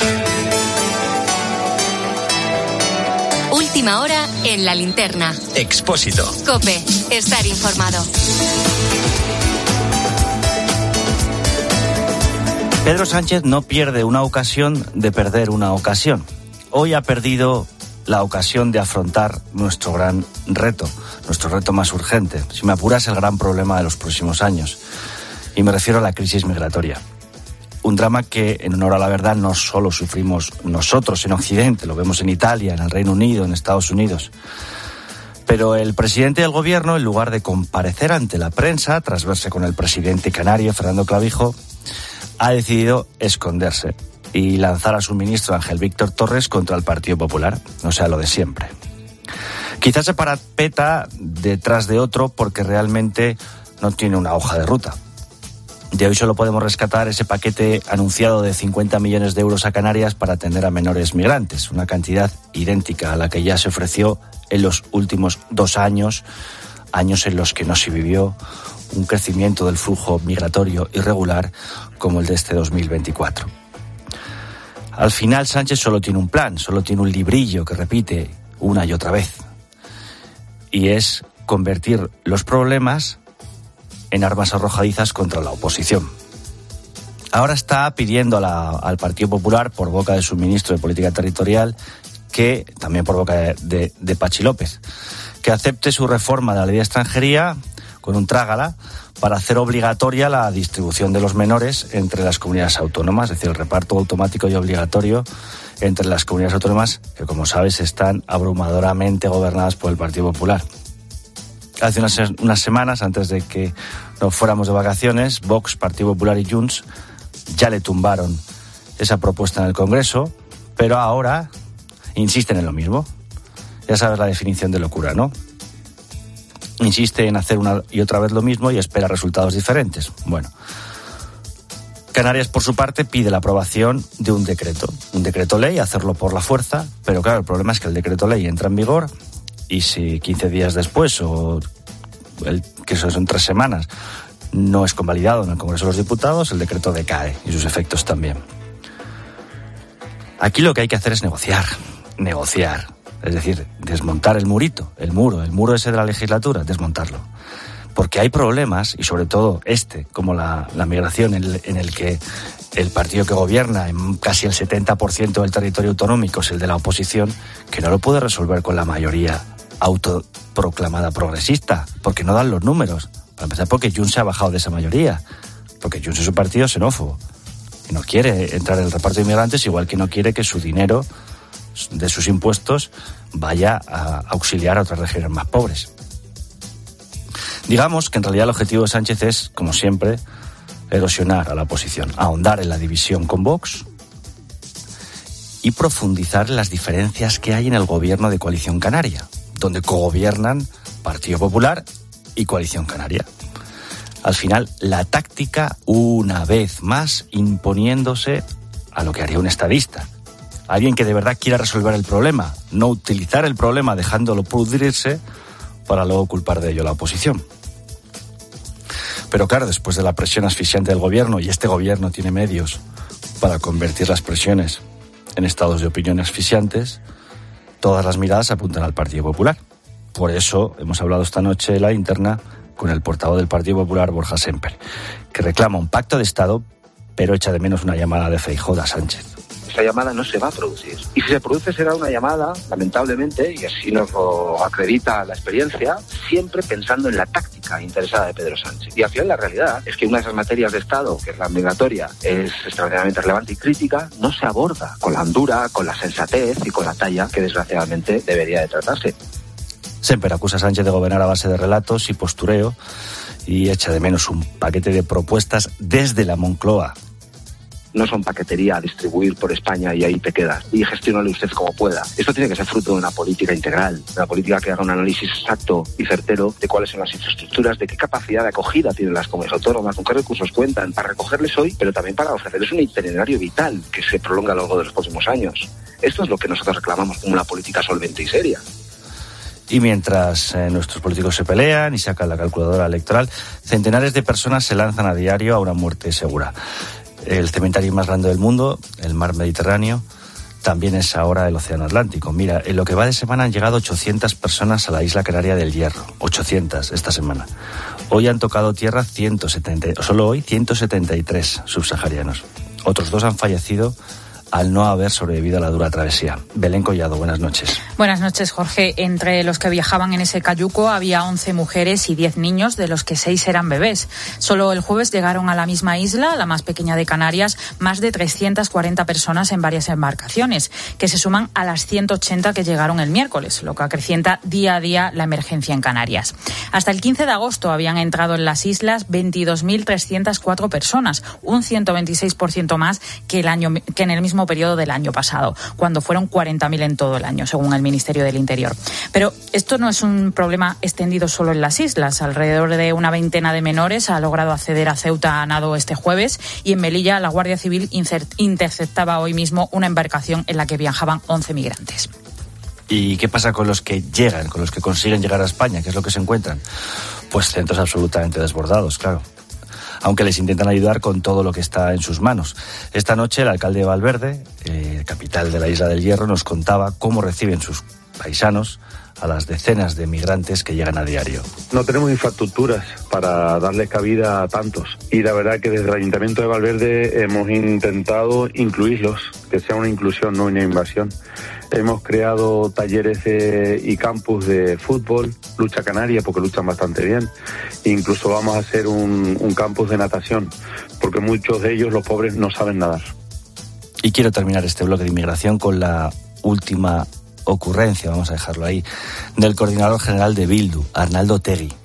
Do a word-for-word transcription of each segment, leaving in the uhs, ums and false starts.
Última hora en La Linterna. Expósito. COPE. Estar informado. Pedro Sánchez no pierde una ocasión de perder una ocasión. Hoy ha perdido la ocasión de afrontar nuestro gran reto, nuestro reto más urgente. Si me apuras, el gran problema de los próximos años. Y me refiero a la crisis migratoria. Un drama que, en honor a la verdad, no solo sufrimos nosotros en Occidente, lo vemos en Italia, en el Reino Unido, en Estados Unidos. Pero el presidente del gobierno, en lugar de comparecer ante la prensa, tras verse con el presidente canario, Fernando Clavijo, ha decidido esconderse y lanzar a su ministro Ángel Víctor Torres contra el Partido Popular, o sea, lo de siempre. Quizás se parapeta detrás de otro porque realmente no tiene una hoja de ruta. De hoy solo podemos rescatar ese paquete anunciado de cincuenta millones de euros a Canarias para atender a menores migrantes, una cantidad idéntica a la que ya se ofreció en los últimos dos años, años en los que no se vivió un crecimiento del flujo migratorio irregular como el de este dos mil veinticuatro. Al final, Sánchez solo tiene un plan, solo tiene un librillo que repite una y otra vez, y es convertir los problemas en armas arrojadizas contra la oposición. Ahora está pidiendo a la, al Partido Popular, por boca de su ministro de Política Territorial, que, también por boca de, de, de Pachi López, que acepte su reforma de la ley de extranjería con un trágala para hacer obligatoria la distribución de los menores entre las comunidades autónomas, es decir, el reparto automático y obligatorio entre las comunidades autónomas que, como sabes, están abrumadoramente gobernadas por el Partido Popular. Hace unas, unas semanas, antes de que nos fuéramos de vacaciones, Vox, Partido Popular y Junts ya le tumbaron esa propuesta en el Congreso, pero ahora insisten en lo mismo. Ya sabes la definición de locura, ¿no? Insiste en hacer una y otra vez lo mismo y espera resultados diferentes. Bueno, Canarias, por su parte, pide la aprobación de un decreto, un decreto ley, hacerlo por la fuerza, pero claro, el problema es que el decreto ley entra en vigor y si quince días después, o el, que eso son tres semanas, no es convalidado en el Congreso de los Diputados, el decreto decae y sus efectos también. Aquí lo que hay que hacer es negociar, negociar, es decir, desmontar el murito, el muro, el muro ese de la legislatura, desmontarlo. Porque hay problemas, y sobre todo este, como la, la migración, en el, en el que el partido que gobierna en casi el setenta por ciento del territorio autonómico es el de la oposición, que no lo puede resolver con la mayoría autoproclamada progresista, porque no dan los números. Para empezar, porque Junts se ha bajado de esa mayoría, porque Junts es un partido xenófobo, y no quiere entrar en el reparto de inmigrantes, igual que no quiere que su dinero de sus impuestos vaya a auxiliar a otras regiones más pobres. Digamos que en realidad el objetivo de Sánchez es, como siempre, erosionar a la oposición, ahondar en la división con Vox y profundizar en las diferencias que hay en el gobierno de Coalición Canaria, donde cogobiernan Partido Popular y Coalición Canaria. Al final, la táctica, una vez más, imponiéndose a lo que haría un estadista. Alguien que de verdad quiera resolver el problema, no utilizar el problema dejándolo pudrirse para luego culpar de ello a la oposición. Pero claro, después de la presión asfixiante del gobierno, y este gobierno tiene medios para convertir las presiones en estados de opinión asfixiantes, todas las miradas apuntan al Partido Popular. Por eso hemos hablado esta noche en la interna con el portavoz del Partido Popular, Borja Semper, que reclama un pacto de Estado, pero echa de menos una llamada de Feijóo a Sánchez. Esa llamada no se va a producir. Y si se produce será una llamada, lamentablemente, y así nos lo acredita la experiencia, siempre pensando en la táctica interesada de Pedro Sánchez. Y al final la realidad es que una de esas materias de Estado, que es la migratoria, es extraordinariamente relevante y crítica, no se aborda con la hondura, con la sensatez y con la talla que desgraciadamente debería de tratarse. Semper acusa a Sánchez de gobernar a base de relatos y postureo y echa de menos un paquete de propuestas desde la Moncloa. No son paquetería a distribuir por España y ahí te quedas. Y gestiónale usted como pueda. Esto tiene que ser fruto de una política integral, de una política que haga un análisis exacto y certero de cuáles son las infraestructuras, de qué capacidad de acogida tienen las comunidades autónomas, con qué recursos cuentan, para recogerles hoy, pero también para ofrecerles un itinerario vital que se prolonga a lo largo de los próximos años. Esto es lo que nosotros reclamamos como una política solvente y seria. Y mientras eh, nuestros políticos se pelean y sacan la calculadora electoral, centenares de personas se lanzan a diario a una muerte segura. El cementerio más grande del mundo, el mar Mediterráneo, también es ahora el océano Atlántico. Mira, en lo que va de semana han llegado ochocientas personas a la isla canaria del Hierro. ochocientas esta semana. Hoy han tocado tierra ciento setenta, solo hoy ciento setenta y tres subsaharianos. Otros dos han fallecido al no haber sobrevivido a la dura travesía. Belén Collado, buenas noches. Buenas noches, Jorge. Entre los que viajaban en ese cayuco había once mujeres y diez niños, de los que seis eran bebés. Solo el jueves llegaron a la misma isla, la más pequeña de Canarias, más de trescientas cuarenta personas en varias embarcaciones, que se suman a las ciento ochenta que llegaron el miércoles, lo que acrecienta día a día la emergencia en Canarias. Hasta el quince de agosto habían entrado en las islas veintidós mil trescientas cuatro personas, un ciento veintiséis por ciento más que, el año, que en el mismo periodo del año pasado, cuando fueron cuarenta mil en todo el año, según el Ministerio del Interior. Pero esto no es un problema extendido solo en las islas. Alrededor de una veintena de menores ha logrado acceder a Ceuta a nado este jueves, y en Melilla la Guardia Civil interceptaba hoy mismo una embarcación en la que viajaban once migrantes. ¿Y qué pasa con los que llegan, con los que consiguen llegar a España? ¿Qué es lo que se encuentran? Pues centros absolutamente desbordados, claro. Aunque les intentan ayudar con todo lo que está en sus manos. Esta noche el alcalde de Valverde, eh, capital de la Isla del Hierro, nos contaba cómo reciben sus paisanos a las decenas de migrantes que llegan a diario. No tenemos infraestructuras para darles cabida a tantos, y la verdad que desde el Ayuntamiento de Valverde hemos intentado incluirlos, que sea una inclusión, no una invasión. Hemos creado talleres de, y campus de fútbol, lucha canaria, porque luchan bastante bien. Incluso vamos a hacer un, un campus de natación, porque muchos de ellos, los pobres, no saben nadar. Y quiero terminar este bloque de inmigración con la última ocurrencia, vamos a dejarlo ahí, del coordinador general de Bildu, Arnaldo Otegi.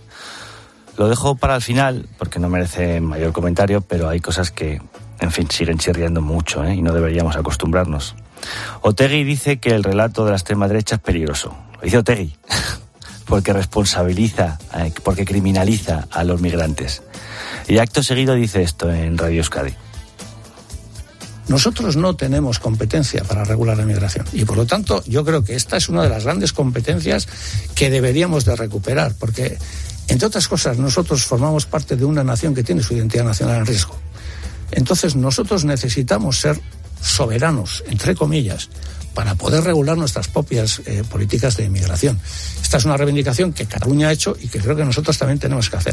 Lo dejo para el final, porque no merece mayor comentario, pero hay cosas que, en fin, siguen chirriando mucho, ¿eh? Y no deberíamos acostumbrarnos. Otegi dice que el relato de la extrema derecha es peligroso. Lo dice Otegi, porque responsabiliza, eh, porque criminaliza a los migrantes. Y acto seguido dice esto en Radio Euskadi. Nosotros no tenemos competencia para regular la migración, y por lo tanto yo creo que esta es una de las grandes competencias que deberíamos de recuperar, porque, entre otras cosas, nosotros formamos parte de una nación que tiene su identidad nacional en riesgo. Entonces nosotros necesitamos ser soberanos, entre comillas, para poder regular nuestras propias eh, políticas de inmigración. Esta es una reivindicación que Cataluña ha hecho y que creo que nosotros también tenemos que hacer.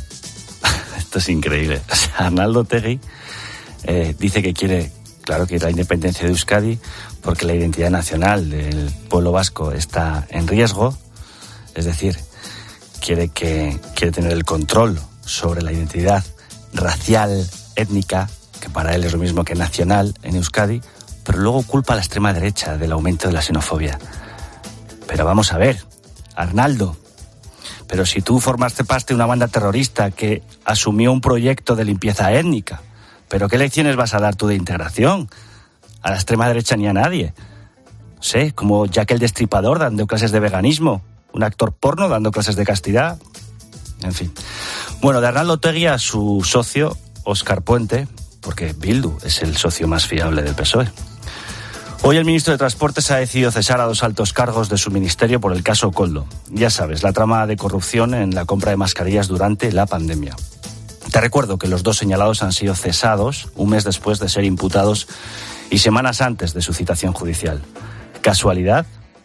Esto es increíble. O sea, Arnaldo Otegi eh, dice que quiere, claro, que la independencia de Euskadi, porque la identidad nacional del pueblo vasco está en riesgo. Es decir, quiere que quiere tener el control sobre la identidad racial, étnica, que para él es lo mismo que nacional en Euskadi, pero luego culpa a la extrema derecha del aumento de la xenofobia. Pero vamos a ver, Arnaldo, pero si tú formaste parte de una banda terrorista que asumió un proyecto de limpieza étnica, ¿pero qué lecciones vas a dar tú de integración? A la extrema derecha ni a nadie. No sé, como Jack el Destripador dando clases de veganismo, un actor porno dando clases de castidad, en fin. Bueno, de Arnaldo Otegi a su socio, Óscar Puente, porque Bildu es el socio más fiable del P S O E. Hoy el ministro de Transportes ha decidido cesar a dos altos cargos de su ministerio por el caso Koldo. Ya sabes, la trama de corrupción en la compra de mascarillas durante la pandemia. Te recuerdo que los dos señalados han sido cesados un mes después de ser imputados y semanas antes de su citación judicial. ¿Casualidad?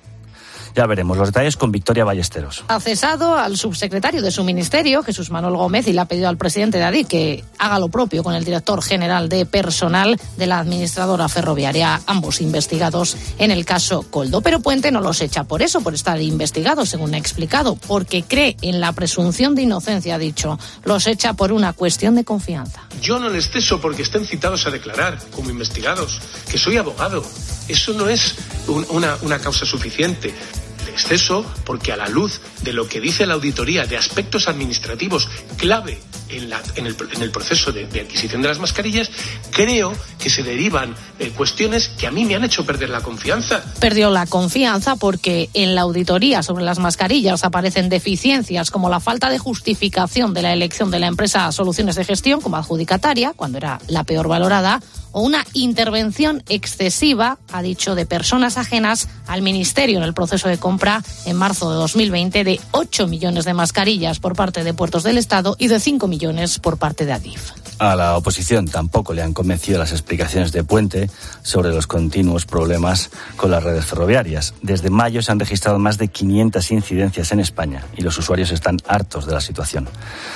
Ya veremos los detalles con Victoria Ballesteros. Ha cesado al subsecretario de su ministerio, Jesús Manuel Gómez, y le ha pedido al presidente de Adif que haga lo propio con el director general de personal de la administradora ferroviaria, ambos investigados en el caso Koldo. Pero Puente no los echa por eso, por estar investigados, según ha explicado, porque cree en la presunción de inocencia, ha dicho. Los echa por una cuestión de confianza. Yo no les ceso porque estén citados a declarar como investigados, que soy abogado. Eso no es un, una, una causa suficiente. Exceso porque, a la luz de lo que dice la auditoría de aspectos administrativos clave en, la, en, el, en el proceso de, de adquisición de las mascarillas, creo que se derivan eh, cuestiones que a mí me han hecho perder la confianza. Perdió la confianza porque en la auditoría sobre las mascarillas aparecen deficiencias como la falta de justificación de la elección de la empresa Soluciones de Gestión como adjudicataria, cuando era la peor valorada, o una intervención excesiva, ha dicho, de personas ajenas al Ministerio en el proceso de compra en marzo de dos mil veinte de ocho millones de mascarillas por parte de Puertos del Estado y de cinco millones por parte de Adif. A la oposición tampoco le han convencido las explicaciones de Puente sobre los continuos problemas con las redes ferroviarias. Desde mayo se han registrado más de quinientas incidencias en España y los usuarios están hartos de la situación.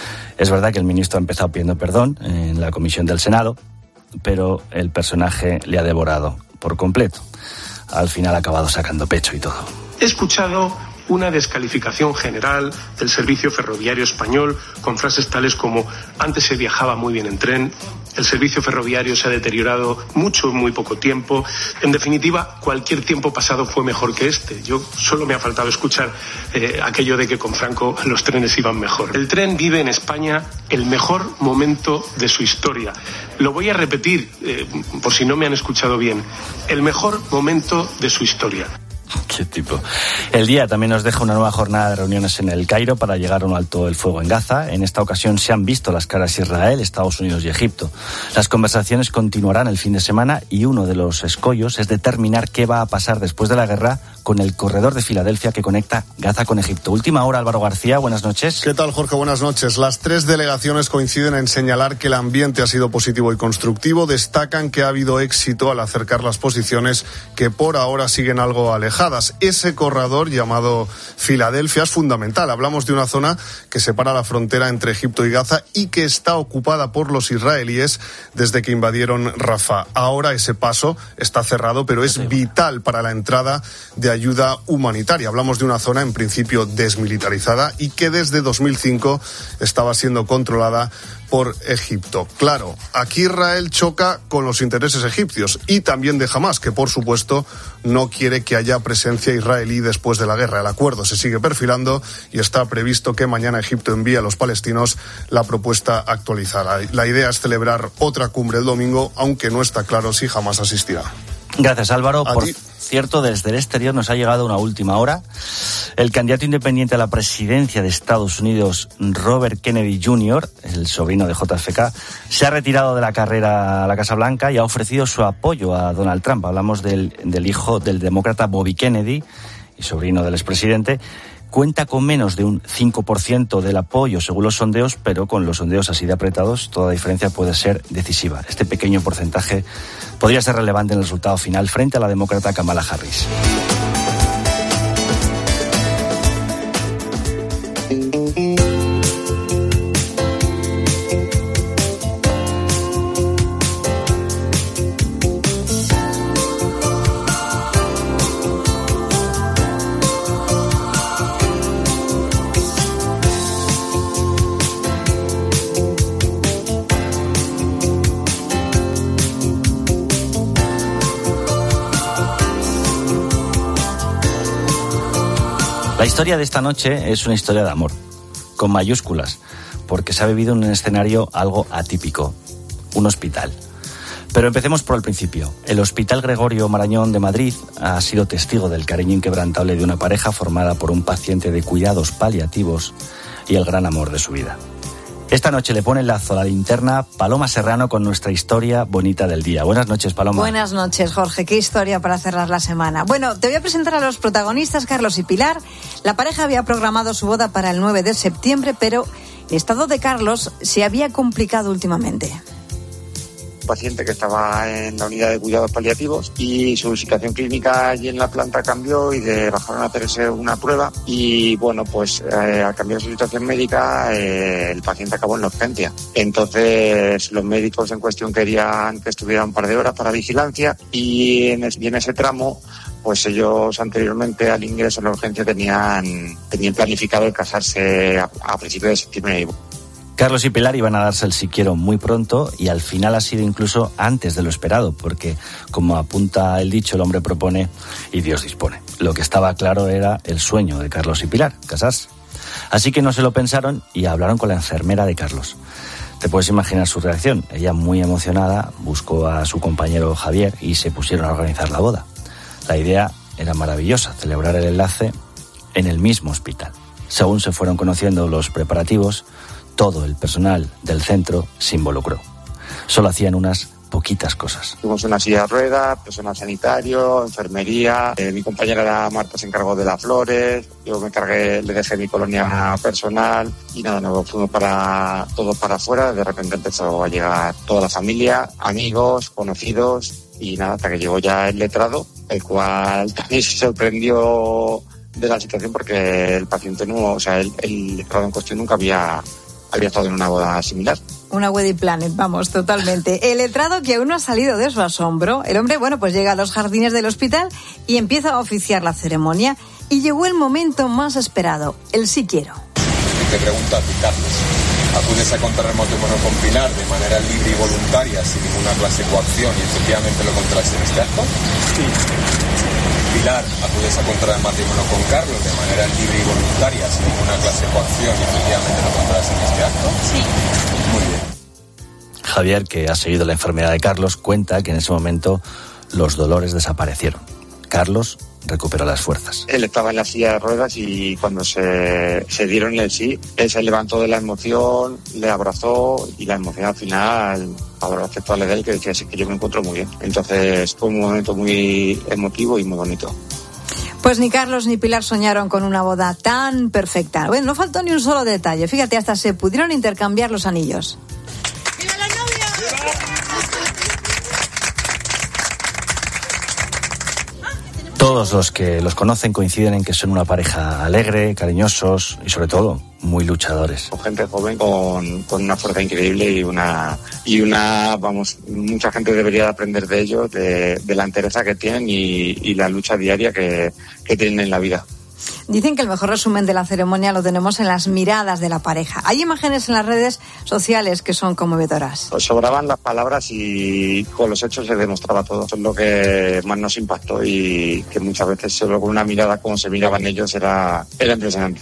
Es verdad que el ministro ha empezado pidiendo perdón en la comisión del Senado, pero el personaje le ha devorado por completo. Al final ha acabado sacando pecho y todo. He escuchado una descalificación general del servicio ferroviario español con frases tales como antes se viajaba muy bien en tren, el servicio ferroviario se ha deteriorado mucho en muy poco tiempo. En definitiva, cualquier tiempo pasado fue mejor que este. Yo solo me ha faltado escuchar eh, aquello de que con Franco los trenes iban mejor. El tren vive en España el mejor momento de su historia. Lo voy a repetir eh, por si no me han escuchado bien. El mejor momento de su historia. Qué tipo. El día también nos deja una nueva jornada de reuniones en el Cairo para llegar a un alto el fuego en Gaza. En esta ocasión se han visto las caras Israel, Estados Unidos y Egipto. Las conversaciones continuarán el fin de semana y uno de los escollos es determinar qué va a pasar después de la guerra con el corredor de Filadelfia que conecta Gaza con Egipto. Última hora, Álvaro García, buenas noches. ¿Qué tal, Jorge? Buenas noches. Las tres delegaciones coinciden en señalar que el ambiente ha sido positivo y constructivo. Destacan que ha habido éxito al acercar las posiciones que por ahora siguen algo alejadas. Ese corredor llamado Filadelfia es fundamental. Hablamos de una zona que separa la frontera entre Egipto y Gaza y que está ocupada por los israelíes desde que invadieron Rafah. Ahora ese paso está cerrado, pero es vital para la entrada de ayuda humanitaria. Hablamos de una zona en principio desmilitarizada y que desde dos mil cinco estaba siendo controlada por Egipto. Claro, aquí Israel choca con los intereses egipcios y también de Hamás, que por supuesto no quiere que haya presencia israelí después de la guerra. El acuerdo se sigue perfilando y está previsto que mañana Egipto envíe a los palestinos la propuesta actualizada. La idea es celebrar otra cumbre el domingo, aunque no está claro si Hamás asistirá. Gracias, Álvaro. A Por ti. cierto, desde el exterior nos ha llegado una última hora. El candidato independiente a la presidencia de Estados Unidos, Robert Kennedy junior, el sobrino de J F K, se ha retirado de la carrera a la Casa Blanca y ha ofrecido su apoyo a Donald Trump. Hablamos del, del hijo del demócrata Bobby Kennedy y sobrino del expresidente. Cuenta con menos de un cinco por ciento del apoyo según los sondeos, pero con los sondeos así de apretados, toda diferencia puede ser decisiva. Este pequeño porcentaje podría ser relevante en el resultado final frente a la demócrata Kamala Harris. La historia de esta noche es una historia de amor, con mayúsculas, porque se ha vivido en un escenario algo atípico, un hospital. Pero empecemos por el principio. El Hospital Gregorio Marañón de Madrid ha sido testigo del cariño inquebrantable de una pareja formada por un paciente de cuidados paliativos y el gran amor de su vida. Esta noche le pone el lazo a la linterna Paloma Serrano con nuestra historia bonita del día. Buenas noches, Paloma. Buenas noches, Jorge. Qué historia para cerrar la semana. Bueno, te voy a presentar a los protagonistas, Carlos y Pilar. La pareja había programado su boda para el nueve de septiembre, pero el estado de Carlos se había complicado últimamente. Paciente que estaba en la unidad de cuidados paliativos y su situación clínica allí en la planta cambió y le bajaron a hacerse una prueba y bueno, pues eh, al cambiar su situación médica eh, el paciente acabó en la urgencia. Entonces los médicos en cuestión querían que estuviera un par de horas para vigilancia y en, es, y en ese tramo pues ellos anteriormente al ingreso en la urgencia tenían, tenían planificado el casarse a, a principios de septiembre. Carlos y Pilar iban a darse el sí quiero muy pronto y al final ha sido incluso antes de lo esperado, porque como apunta el dicho, el hombre propone y Dios dispone. Lo que estaba claro era el sueño de Carlos y Pilar, casarse. Así que no se lo pensaron y hablaron con la enfermera de Carlos. Te puedes imaginar su reacción. Ella, muy emocionada, buscó a su compañero Javier y se pusieron a organizar la boda. La idea era maravillosa, celebrar el enlace en el mismo hospital. Según se fueron conociendo los preparativos, todo el personal del centro se involucró. Solo hacían unas poquitas cosas. Tuvimos una silla de ruedas, personal sanitario, enfermería. Eh, mi compañera Marta se encargó de las flores. Yo me encargué, le dejé mi colonia personal. Y nada, nos fuimos para todos para afuera. De repente empezó a llegar toda la familia, amigos, conocidos. Y nada, hasta que llegó ya el letrado, el cual también se sorprendió de la situación porque el paciente no, o sea, el, el letrado en cuestión nunca había, había estado en una boda similar. Una wedding planet, vamos, totalmente. El letrado que aún no ha salido de su asombro. El hombre, bueno, pues llega a los jardines del hospital y empieza a oficiar la ceremonia. Y llegó el momento más esperado, el sí quiero. Y te pregunto a ti, Carlos, ¿acudes a contraer matrimonio con Pilar de manera libre y voluntaria, sin ninguna clase de coacción, y efectivamente lo contraes en este acto? Sí. Pilar, ¿acudes a contraer matrimonio con Carlos de manera libre y voluntaria, sin ninguna clase de coacción, y efectivamente lo contraes en este acto? Sí. Muy bien. Javier, que ha seguido la enfermedad de Carlos, cuenta que en ese momento los dolores desaparecieron. Carlos recuperó las fuerzas. Él estaba en la silla de ruedas y cuando se, se dieron el sí, él se levantó de la emoción, le abrazó y la emoción al final, ahora aceptó de él, que decía, sí, que yo me encuentro muy bien. Entonces fue un momento muy emotivo y muy bonito. Pues ni Carlos ni Pilar soñaron con una boda tan perfecta. Bueno, no faltó ni un solo detalle. Fíjate, hasta se pudieron intercambiar los anillos. ¡Viva la novia! Todos los que los conocen coinciden en que son una pareja alegre, cariñosos y sobre todo muy luchadores. Gente joven con, con una fuerza increíble y una y una vamos mucha gente debería aprender de ellos, de, de la entereza que tienen y, y la lucha diaria que, que tienen en la vida. Dicen que el mejor resumen de la ceremonia lo tenemos en las miradas de la pareja. Hay imágenes en las redes sociales que son conmovedoras. Pues sobraban las palabras y con los hechos se demostraba todo. Eso es lo que más nos impactó y que muchas veces solo con una mirada como se miraban ellos era, era impresionante.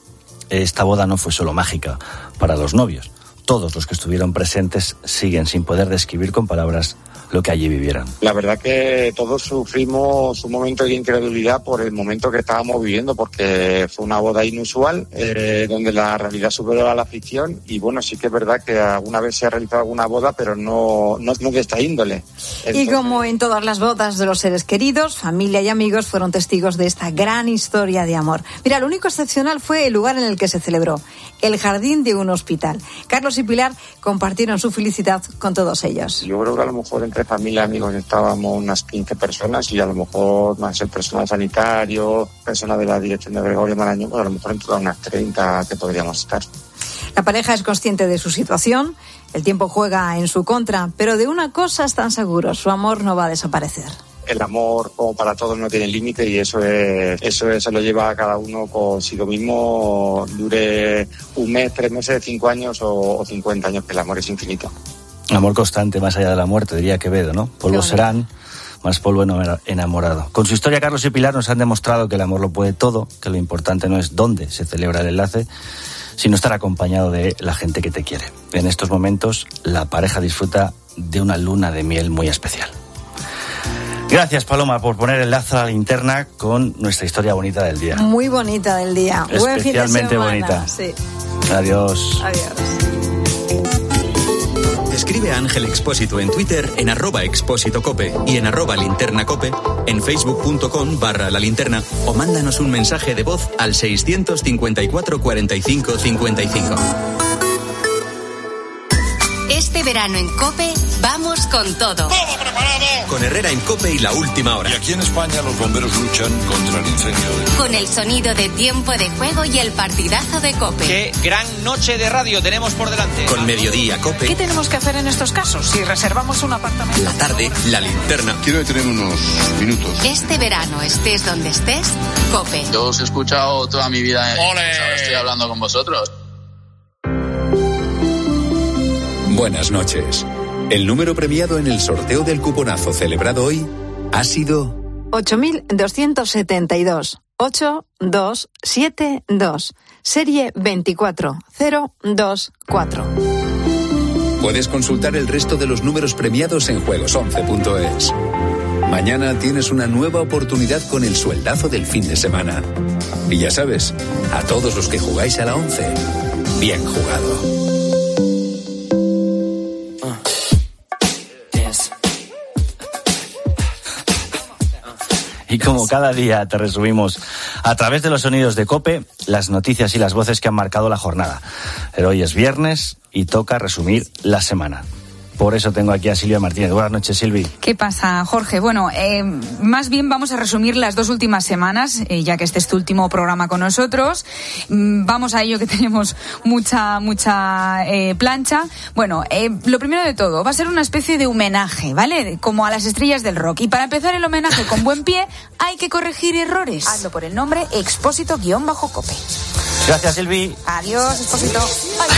Esta boda no fue solo mágica para los novios. Todos los que estuvieron presentes siguen sin poder describir con palabras lo que allí vivieron. La verdad que todos sufrimos un momento de incredulidad por el momento que estábamos viviendo, porque fue una boda inusual, eh, donde la realidad superó a la ficción, y bueno, sí que es verdad que alguna vez se ha realizado alguna boda, pero no, no, no de esta índole. Entonces... Y como en todas las bodas de los seres queridos, familia y amigos fueron testigos de esta gran historia de amor. Mira, lo único excepcional fue el lugar en el que se celebró, el jardín de un hospital. Carlos y Pilar compartieron su felicidad con todos ellos. Yo creo que a lo mejor entre familia y amigos estábamos unas quince personas y a lo mejor más el personal sanitario, personas de la dirección de Gregorio Marañón, pues a lo mejor en todas unas treinta que podríamos estar. La pareja es consciente de su situación, el tiempo juega en su contra, pero de una cosa están seguros, su amor no va a desaparecer. El amor, como para todos, no tiene límite y eso es, eso es, se lo lleva a cada uno consigo mismo, dure un mes, tres meses, cinco años o, o cincuenta años, que el amor es infinito. Amor constante más allá de la muerte, diría Quevedo, ¿no? Polvo serán, más polvo enamorado. Con su historia, Carlos y Pilar nos han demostrado que el amor lo puede todo, que lo importante no es dónde se celebra el enlace, sino estar acompañado de la gente que te quiere. En estos momentos, la pareja disfruta de una luna de miel muy especial. Gracias, Paloma, por poner el lazo a la linterna con nuestra historia bonita del día. Muy bonita del día. Buen fin de Especialmente semana. bonita. Sí. Adiós. Adiós. Escribe a Ángel Expósito en Twitter en arroba expósito cope y en arroba linterna cope, en facebook.com barra la linterna o mándanos un mensaje de voz al seiscientos cincuenta y cuatro cuarenta y cinco cincuenta y cinco. Este verano en COPE vamos con todo. ¡Todo preparado! Con Herrera en COPE y La Última Hora. Y aquí en España los bomberos luchan contra el incendio. De... Con el sonido de Tiempo de Juego y el partidazo de COPE. ¡Qué gran noche de radio tenemos por delante! Con Mediodía COPE. ¿Qué tenemos que hacer en estos casos si reservamos un apartamento? La tarde, La Linterna. Quiero detener unos minutos. Este verano, estés donde estés, COPE. Yo os he escuchado toda mi vida. ¡Ole! Pues ahora estoy hablando con vosotros. Buenas noches. El número premiado en el sorteo del cuponazo celebrado hoy ha sido ocho mil doscientos setenta y dos. ocho dos siete dos. Serie veinticuatro cero dos cuatro. Puedes consultar el resto de los números premiados en juegos once punto es. Mañana tienes una nueva oportunidad con el sueldazo del fin de semana. Y ya sabes, a todos los que jugáis a la once, bien jugado. Y como cada día te resumimos a través de los sonidos de COPE, las noticias y las voces que han marcado la jornada. Pero hoy es viernes y toca resumir la semana. Por eso tengo aquí a Silvia Martínez. Buenas noches, Silvi. ¿Qué pasa, Jorge? Bueno, eh, más bien vamos a resumir las dos últimas semanas, eh, ya que este es tu último programa con nosotros. Mm, vamos a ello, que tenemos mucha, mucha eh, plancha. Bueno, eh, lo primero de todo, va a ser una especie de homenaje, ¿vale? Como a las estrellas del rock. Y para empezar el homenaje con buen pie, hay que corregir errores. Hazlo por el nombre Expósito-Cope. Gracias, Silvi. Adiós, Expósito. Ay,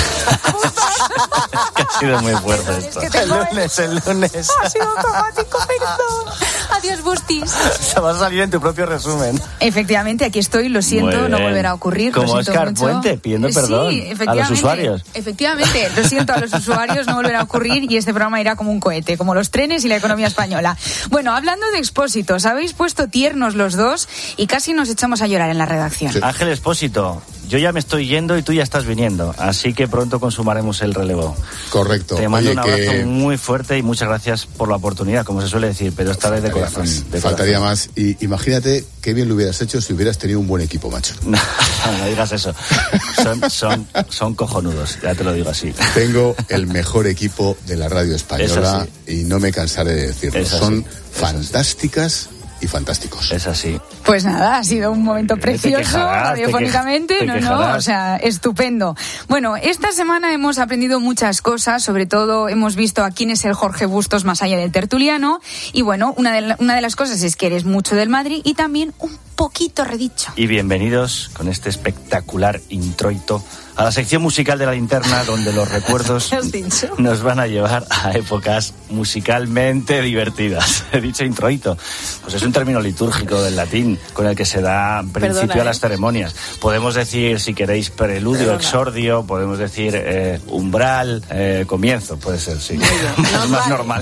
que ha sido muy fuerte esto. Es que el lunes, el lunes. Ha sido automático, perdón. Adiós, Bustis. Se va a salir en tu propio resumen. Efectivamente, aquí estoy, lo siento, no volverá a ocurrir. Como Oscar Puente, pidiendo perdón sí, a los usuarios. Efectivamente, lo siento a los usuarios, no volverá a ocurrir y este programa irá como un cohete, como los trenes y la economía española. Bueno, hablando de Expósitos, habéis puesto tiernos los dos y casi nos echamos a llorar en la redacción. Sí. Ángel Expósito, yo ya me estoy yendo y tú ya estás viniendo, así que pronto consumaremos el relevo. Correcto. Te mando Oye, un abrazo que... muy fuerte y muchas gracias por la oportunidad, como se suele decir, pero esta vez de corazón. Más, de faltaría corazón. más. Y imagínate qué bien lo hubieras hecho si hubieras tenido un buen equipo, macho. No, no digas eso. Son, son, son cojonudos, ya te lo digo así. Tengo el mejor equipo de la radio española y no me cansaré de decirlo. Son fantásticas y fantásticos. Es así. Pues nada, ha sido un momento precioso quejarás, radiofónicamente, te no, quejarás. no, o sea, estupendo. Bueno, esta semana hemos aprendido muchas cosas, sobre todo hemos visto a quién es el Jorge Bustos más allá del tertuliano, y bueno, una de, la, una de las cosas es que eres mucho del Madrid y también un poquito redicho. Y bienvenidos con este espectacular introito a la sección musical de La Linterna, donde los recuerdos nos van a llevar a épocas musicalmente divertidas. He dicho introito, pues es un término litúrgico del latín con el que se da principio Perdona, a las ceremonias. Podemos decir, si queréis, preludio, Perdona. exordio, podemos decir eh, umbral, eh, comienzo, puede ser, sí. más, más normal.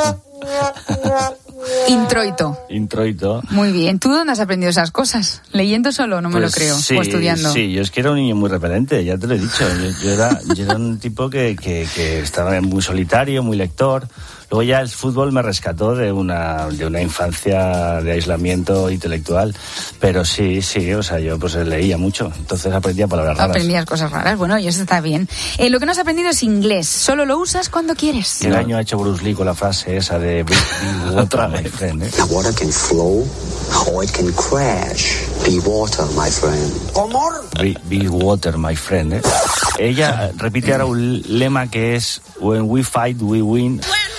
Introito. Introito. Muy bien. ¿Tú dónde has aprendido esas cosas? ¿Leyendo solo? No me pues lo creo. Sí, ¿O estudiando? Sí, yo es que era un niño muy repelente, ya te lo he dicho. Yo, yo, era, yo era un tipo que, que, que estaba muy solitario, muy lector. Luego ya el fútbol me rescató de una de una infancia de aislamiento intelectual, pero sí, sí, o sea, yo pues leía mucho, entonces aprendía palabras raras. Aprendías cosas raras, bueno, y eso está bien. Eh, lo que no has aprendido es inglés, solo lo usas cuando quieres. ¿Qué daño ha hecho Bruce Lee con la frase esa de be, be water, my friend? ¿eh? The water can flow or it can crash. Be water, my friend. ¿Cómo? Be, be water, my friend. ¿eh? Ella repite ahora un lema que es when we fight, we win.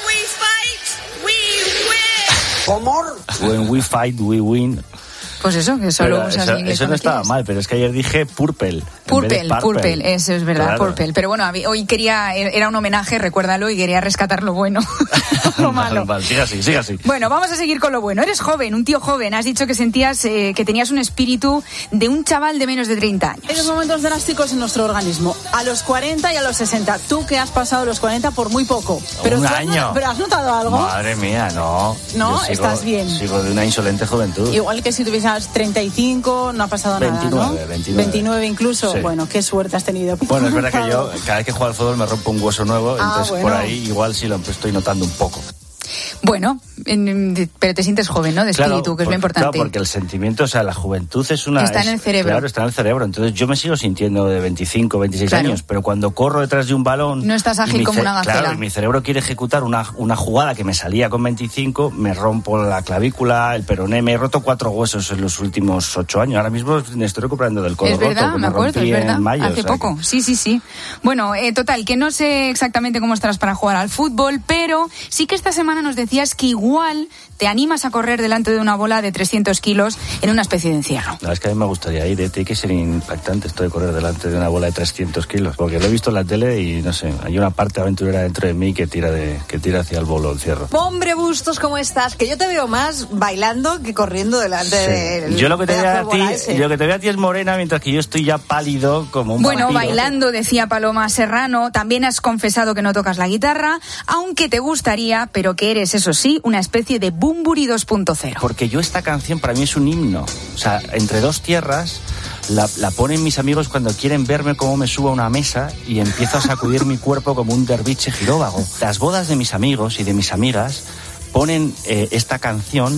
¿Cómo? When we fight, we win. Pues eso, que solo pero usas eso, inglés. Eso no estaba quieres. mal, pero es que ayer dije purple. Purple, purple, eso es verdad, claro. purple. Pero bueno, hoy quería, era un homenaje, recuérdalo, y quería rescatar lo bueno, lo malo. Vale, vale, siga así, siga así. Bueno, vamos a seguir con lo bueno. Eres joven, un tío joven. Has dicho que sentías eh, que tenías un espíritu de un chaval de menos de treinta años. Hay dos momentos drásticos en nuestro organismo, a los cuarenta y a los sesenta. Tú que has pasado los cuarenta por muy poco. Pero un has, año. ¿Pero has notado algo? Madre mía, no. No, sigo, estás bien. Sigo de una insolente juventud. Igual que si tuvieras treinta y cinco, no ha pasado veintinueve, nada, ¿no? veintinueve. veintinueve incluso. Sí. Bueno, qué suerte has tenido. Bueno, es verdad que yo cada vez que juego al fútbol me rompo un hueso nuevo, Ah, entonces bueno. por ahí igual sí lo estoy notando un poco. Bueno, en, pero te sientes joven, ¿no? De espíritu, claro, que es porque, lo importante. Claro, porque el sentimiento, o sea, la juventud es una... Está es, en el cerebro. Claro, está en el cerebro. Entonces yo me sigo sintiendo de veinticinco, veintiséis Claro. años, pero cuando corro detrás de un balón... No estás y ágil mi como ce- una gacela. Claro, y mi cerebro quiere ejecutar una, una jugada que me salía con veinticinco, me rompo la clavícula, el peroné, me he roto cuatro huesos en los últimos ocho años. Ahora mismo me estoy recuperando del codo Es verdad, roto, que me acuerdo, rompí es verdad. en mayo, Hace o sea poco, que- sí, sí, sí. Bueno, eh, total, que no sé exactamente cómo estarás para jugar al fútbol, pero sí que esta semana nos decías que igual te animas a correr delante de una bola de trescientos kilos en una especie de encierro. La verdad es que a mí me gustaría ir, ¿eh? Tiene que ser impactante esto de correr delante de una bola de trescientos kilos, porque lo he visto en la tele y no sé, hay una parte aventurera dentro de mí que tira de que tira hacia el bolo, el cierro. Hombre, Bustos, ¿cómo estás? Que yo te veo más bailando que corriendo delante Sí. de... Yo lo que te veo a pedazo de bola ti, ese. yo lo que te veo a ti es morena, mientras que yo estoy ya pálido como un Bueno, vampiro. bailando, decía Paloma Serrano, también has confesado que no tocas la guitarra, aunque te gustaría, pero que eres, eso sí, una especie de Bumburi dos punto cero. Porque yo esta canción para mí es un himno. O sea, entre dos tierras la, la ponen mis amigos cuando quieren verme cómo me subo a una mesa y empiezo a sacudir mi cuerpo como un derviche giróvago. Las bodas de mis amigos y de mis amigas ponen eh, esta canción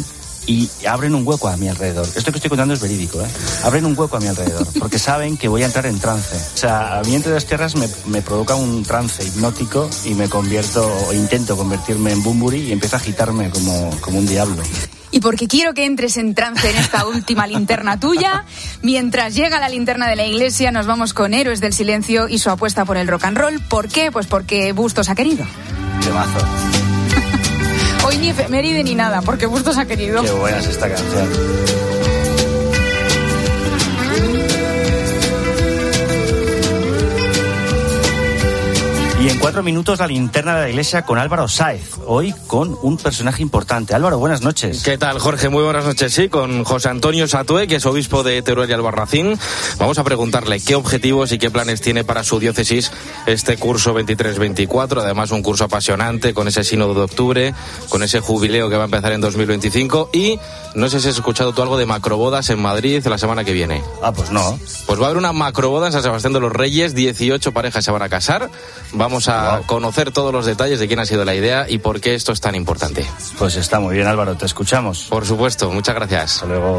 y abren un hueco a mi alrededor. Esto que estoy contando es verídico, ¿eh? Abren un hueco a mi alrededor, porque saben que voy a entrar en trance. O sea, a mí Entre las Tierras me, me provoca un trance hipnótico y me convierto, o intento convertirme en Bumburi y empiezo a agitarme como, como un diablo. Y porque quiero que entres en trance en esta última linterna tuya, mientras llega la linterna de la iglesia, nos vamos con Héroes del Silencio y su apuesta por el rock and roll. ¿Por qué? Pues porque Bustos ha querido. Temazo. Hoy ni efeméride ni nada, porque Bustos ha querido. Qué buena es esta canción. Y en cuatro minutos la linterna de la iglesia con Álvaro Sáez, hoy con un personaje importante. Álvaro, buenas noches. ¿Qué tal, Jorge? Muy buenas noches, sí, con José Antonio Satué, que es obispo de Teruel y Albarracín. Vamos a preguntarle qué objetivos y qué planes tiene para su diócesis este curso veintitrés veinticuatro, además un curso apasionante con ese sínodo de octubre, con ese jubileo que va a empezar en dos mil veinticinco y no sé si has escuchado tú algo de macrobodas en Madrid la semana que viene. Ah, pues no. Pues va a haber una macroboda en San Sebastián de los Reyes, dieciocho parejas se van a casar. Vamos a wow. conocer todos los detalles de quién ha sido la idea y por qué esto es tan importante. Pues está muy bien, Álvaro, te escuchamos. Por supuesto, muchas gracias. Hasta luego.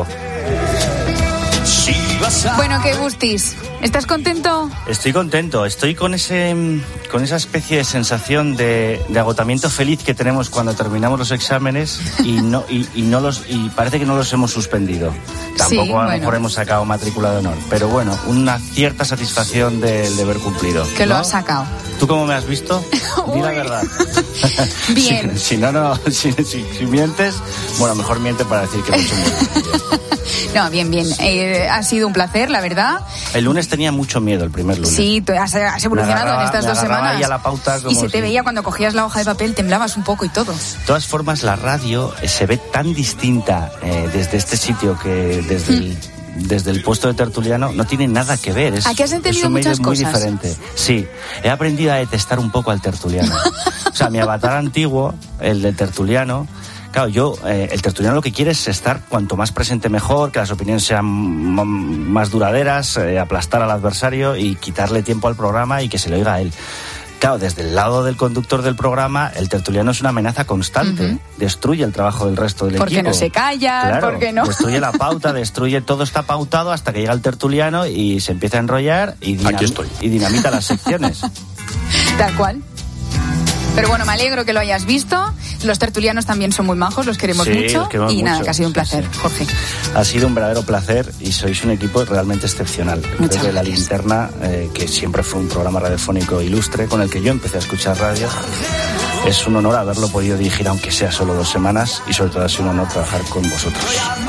Bueno, ¿qué, Bustis? ¿Estás contento? Estoy contento, estoy con ese con esa especie de sensación de, de agotamiento feliz que tenemos cuando terminamos los exámenes y no y, y no los y parece que no los hemos suspendido. Tampoco sí, a lo bueno. mejor hemos sacado matrícula de honor, pero bueno, una cierta satisfacción del deber cumplido. Que ¿no? lo has sacado. ¿Tú cómo me has visto? Di la verdad. Bien. Si, si no, no, si, si, si mientes, bueno, mejor miente para decir que lo he hecho muy bien. No, bien, bien. Eh, ha sido un placer, la verdad. El lunes tenía mucho miedo, el primer lunes. Sí, has, has evolucionado agarraba, en estas dos semanas. A la pauta como y se te si... veía cuando cogías la hoja de papel, temblabas un poco y todo. De todas formas, la radio eh, se ve tan distinta eh, desde este sitio que desde mm. el... desde el puesto de tertuliano no tiene nada que ver. Es, ¿A qué has entendido es un medio muchas muy cosas? Diferente. Sí, he aprendido a detestar un poco al tertuliano. O sea, mi avatar antiguo, el de tertuliano, claro, yo, eh, el tertuliano lo que quiere es estar cuanto más presente mejor, que las opiniones sean m- más duraderas, eh, aplastar al adversario y quitarle tiempo al programa y que se le oiga a él. Claro, desde el lado del conductor del programa, el tertuliano es una amenaza constante. Uh-huh. Destruye el trabajo del resto del porque equipo. Porque no se callan, claro, porque no. Destruye la pauta, destruye todo, está pautado hasta que llega el tertuliano y se empieza a enrollar y, dinam- y dinamita las secciones. Tal cual. Pero bueno, me alegro que lo hayas visto. Los tertulianos también son muy majos, los queremos sí, mucho. Los queremos y mucho. Nada, que ha sido un placer, sí, sí. Jorge. Ha sido un verdadero placer y sois un equipo realmente excepcional. Muchas Creo que gracias. La Linterna, eh, que siempre fue un programa radiofónico ilustre con el que yo empecé a escuchar radio, es un honor haberlo podido dirigir, aunque sea solo dos semanas, y sobre todo ha sido un honor trabajar con vosotros.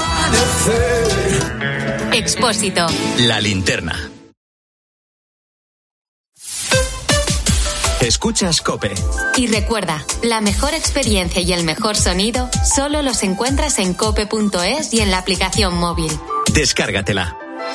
Expósito. La Linterna. Escuchas COPE. Y recuerda, la mejor experiencia y el mejor sonido solo los encuentras en cope punto es y en la aplicación móvil. Descárgatela.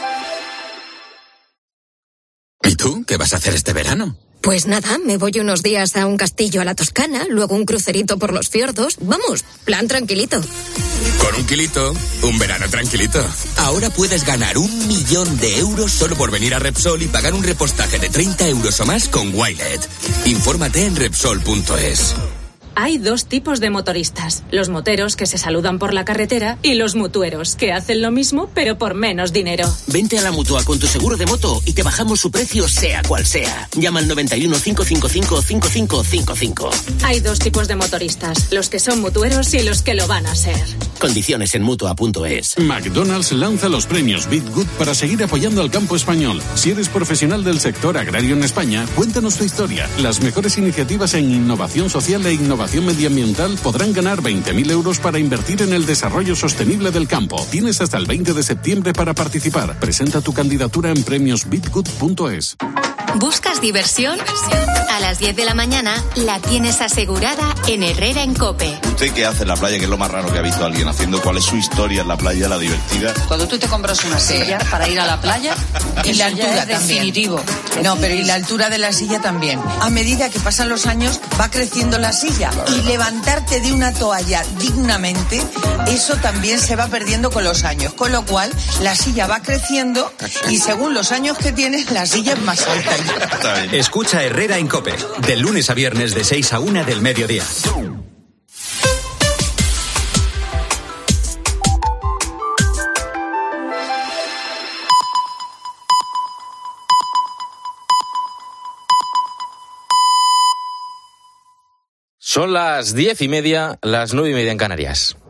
¿Y tú? ¿Qué vas a hacer este verano? Pues nada, me voy unos días a un castillo a la Toscana, luego un crucerito por los fiordos. Vamos, plan tranquilito. Con un kilito, un verano tranquilito. Ahora puedes ganar un millón de euros solo por venir a Repsol y pagar un repostaje de treinta euros o más con Wilet. Infórmate en Repsol punto es. Hay dos tipos de motoristas, los moteros que se saludan por la carretera y los mutueros que hacen lo mismo pero por menos dinero. Vente a la Mutua con tu seguro de moto y te bajamos su precio sea cual sea. Llama al noventa y uno, cinco cinco cinco, cinco cinco cinco cinco. Hay dos tipos de motoristas, los que son mutueros y los que lo van a ser. Condiciones en Mutua punto es. McDonald's lanza los premios Bit Good para seguir apoyando al campo español. Si eres profesional del sector agrario en España, cuéntanos tu historia. Las mejores iniciativas en innovación social e innovación medioambiental podrán ganar veinte mil euros para invertir en el desarrollo sostenible del campo. Tienes hasta el veinte de septiembre para participar. Presenta tu candidatura en premios bitgood punto es. ¿Buscas diversión? A las diez de la mañana la tienes asegurada en Herrera en COPE. ¿Usted qué hace en la playa? ¿Qué es lo más raro que ha visto alguien haciendo? ¿Cuál es su historia en la playa, la divertida? Cuando tú te compras una silla para ir a la playa, y la altura definitivo. No, pero y la altura de la silla también. A medida que pasan los años va creciendo la silla y levantarte de una toalla dignamente, eso también se va perdiendo con los años. Con lo cual la silla va creciendo y según los años que tienes la silla es más alta. Escucha Herrera en COPE, de lunes a viernes de seis a una del mediodía. Son las diez y media, las nueve y media en Canarias.